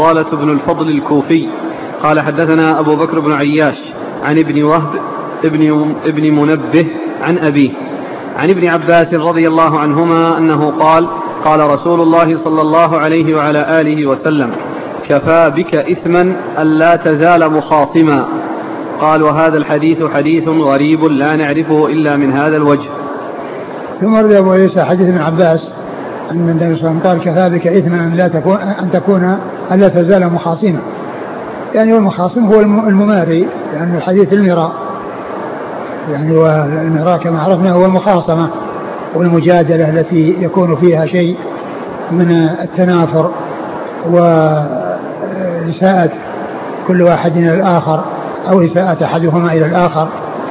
فضالة بن الفضل الكوفي قال حدثنا أبو بكر بن عياش عن ابن وهب ابن منبه عن أبيه عن ابن عباس رضي الله عنهما أنه قال قال رسول الله صلى الله عليه وعلى آله وسلم كفى بك إثما ألا تزال مخاصما. قال وهذا الحديث حديث غريب لا نعرفه إلا من هذا الوجه. ثم رد أبو عيسى حديث ابن عباس أن النبي صلى الله عليه وسلم قال كفى بك إثما ألا تزال مخاصما، يعني والمخاصم هو المماري، يعني الحديث المراء، يعني والمراء كما عرفنا هو المخاصمة والمجادلة التي يكون فيها شيء من التنافر وإساءة كل واحد إلى الآخر أو إساءة أحدهما إلى الآخر.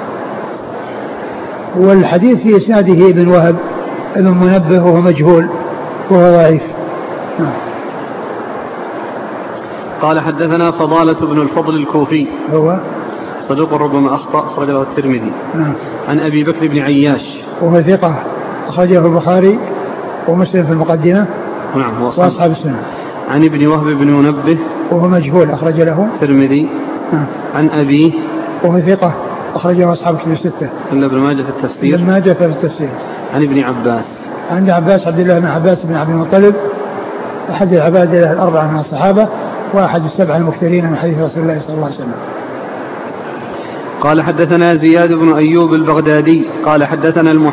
والحديث في إسناده ابن وهب ابن منبه وهو مجهول وهو ضعيف. قال حدثنا فضالة بن الفضل الكوفي هو صدوق ربما أخطأ أخرجه له الترمذي. عن أبي بكر بن عياش وهو ثقة أخرجه البخاري ومسلم في المقدمة وأصحاب السنة. عن ابن وهب بن منبه وهو مجهول أخرج له الترمذي. عن أبيه وهو ثقة أخرجه أصحاب الكتب الستة إلا ابن ماجه في التفسير. ابن ماجه في التفسير. عن ابن عباس عند عباس عبد الله بن عباس بن عبد المطلب أحد العباد الأربعة من الصحابة وأحد السبعة المكثرين من حديث رسول الله صلى الله عليه وسلم. قال حدثنا زياد بن أيوب البغدادي قال حدثنا